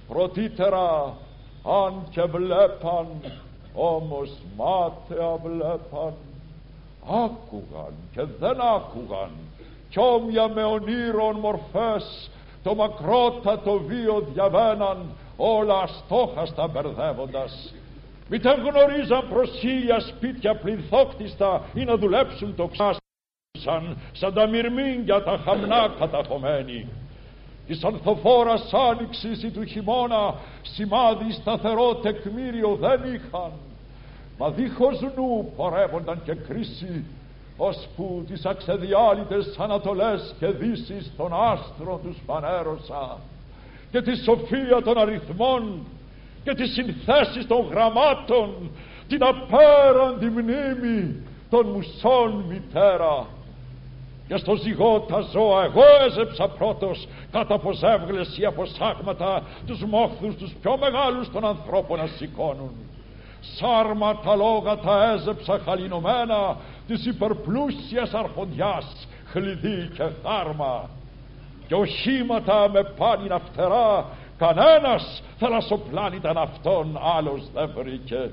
Πρωτήτερα, αν και βλέπαν, όμως μάταια βλέπαν, άκουγαν και δεν άκουγαν, κι όμοια με ονείρων μορφές το μακρότατο βίο διαβαίναν, όλα αστόχαστα μπερδεύοντας. Μήτε γνωρίζαν προς 1000 σπίτια πληθόκτιστα ή να δουλέψουν το ξάσαν, σαν τα μυρμήγκια τα χαμνά καταχωμένοι. Της ανθοφόρας άνοιξης ή του χειμώνα σημάδι σταθερό τεκμήριο δεν είχαν, μα δίχως νου πορεύονταν και κρίση, ώσπου τις αξεδιάλυτες ανατολές και δύσεις των άστρων τους φανέρωσα, και τη σοφία των αριθμών και τις συνθέσεις των γραμμάτων, την απέραντη μνήμη των μουσών μητέρα. Και στο ζυγότα ζώα εγώ έζεψα πρώτος, κάτω από ζεύγλες ή από σάγματα, τους μόχθους τους πιο μεγάλους των ανθρώπων να σηκώνουν. Σάρματα λόγατα έζεψα χαλινωμένα της υπερπλούσιας αρχοντιάς, χλειδί και θάρμα. Και οχήματα με πάνινα φτερά, κανένας θαλασσοπλάνηταν αυτόν άλλος δεν βρήκε.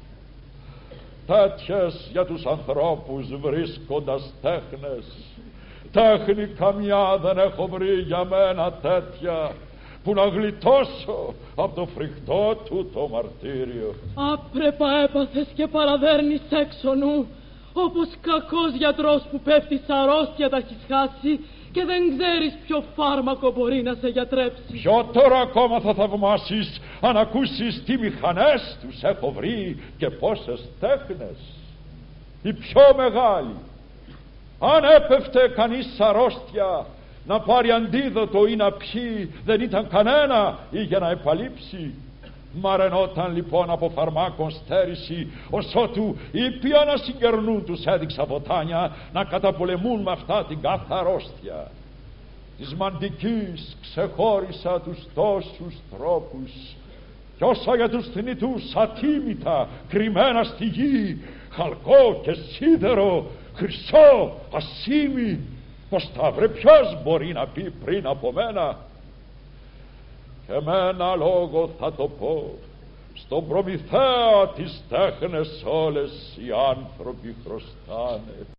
Τέτοιες για τους ανθρώπους βρίσκοντας τέχνες, τέχνη καμιά δεν έχω βρει για μένα τέτοια, που να γλιτώσω από το φρικτό του το μαρτύριο. Άπρεπα έπαθες και παραδέρνεις έξω νου, όπως κακός γιατρός που πέφτει σ' αρρώστια τα έχεις χάσει και δεν ξέρεις ποιο φάρμακο μπορεί να σε γιατρέψει. Ποιο τώρα ακόμα θα θαυμάσεις αν ακούσεις τι μηχανές τους έχω βρει και πόσες τέχνες. Η πιο μεγάλη, αν έπεφτε κανείς σ' αρρώστια, να πάρει αντίδοτο ή να πιει, δεν ήταν κανένα ή για να επαλείψει. Μαρενόταν λοιπόν από φαρμάκων στέρηση, ως ότου ήπια να συγκερνούν τους έδειξα βοτάνια να καταπολεμούν με αυτά την κάθε αρρώστια. Της μαντικής ξεχώρισα τους τόσους τρόπους, κι όσα για τους θνητούς ατίμητα κρυμμένα στη γη, χαλκό και σίδερο, χρυσό, ασήμι, πως τα βρε ποιος μπορεί να πει πριν από μένα. Και με ένα λόγο θα το πω, στον Προμηθέα τις τέχνες όλες οι άνθρωποι χρωστάνε.